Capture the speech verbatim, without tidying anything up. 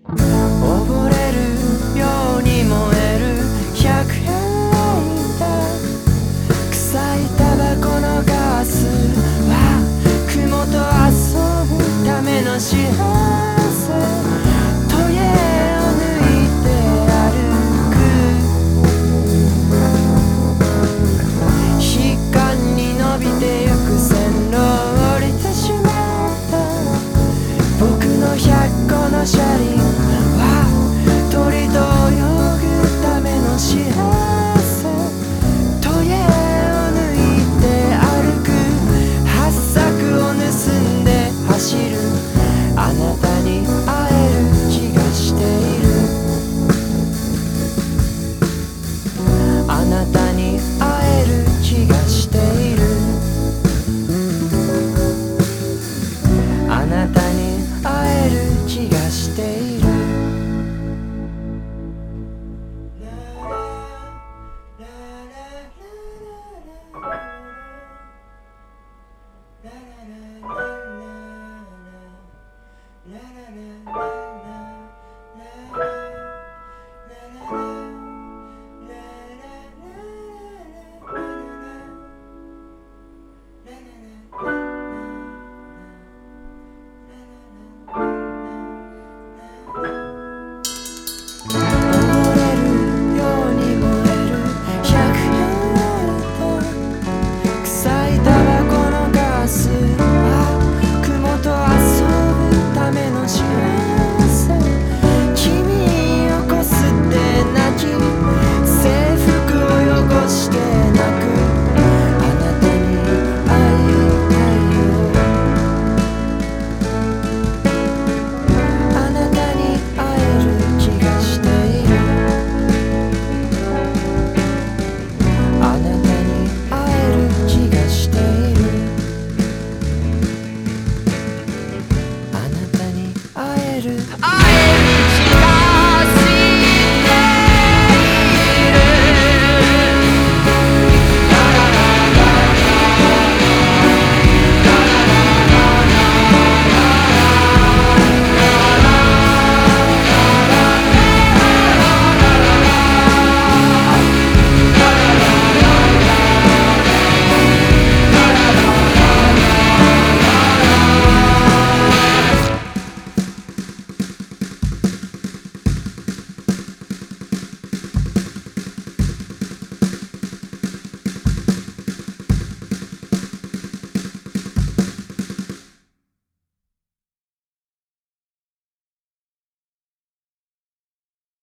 溺れるように燃えるひゃくえんだ。臭いタバコのガスは雲と遊ぶための幸せ。トゲを抜いて歩く。悲観に伸びてゆく線路を降りてしまった。僕のひゃっこの車輪は鳥と泳ぐための幸せ。トゲを抜いて歩く。八策を盗んで走る。あなたに会える気がしている。あなたに会える気がしている。あなたに会える気がしている。I